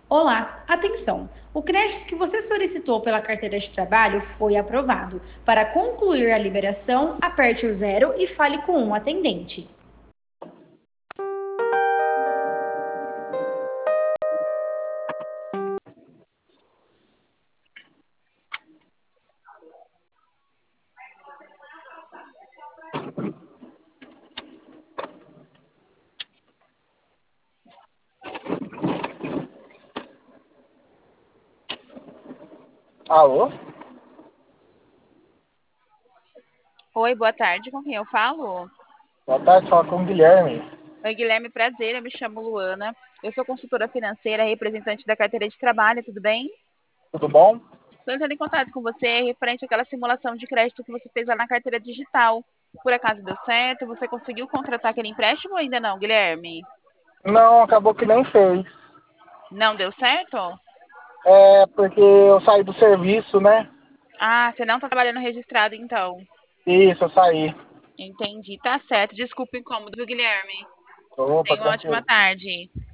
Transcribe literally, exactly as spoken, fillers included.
Olá, atenção! O crédito que você solicitou pela carteira de trabalho foi aprovado. Para concluir a liberação, aperte o zero e fale com um atendente. Alô? Oi, boa tarde. Com quem eu falo? Boa tarde, fala com o Guilherme. Oi, Guilherme, prazer. Eu me chamo Luana. Eu sou consultora financeira, representante da carteira de trabalho, tudo bem? Tudo bom? Estou entrando em contato com você referente àquela simulação de crédito que você fez lá na carteira digital. Por acaso deu certo? Você conseguiu contratar aquele empréstimo ou ainda não, Guilherme? Não, acabou que nem fez. Não deu certo? É porque eu saí do serviço, né? Ah, você não está trabalhando registrado, então. Isso, eu saí. Entendi. Tá certo. Desculpa o incômodo, viu, Guilherme? Opa, Tenha uma ótima tranquilo. tarde.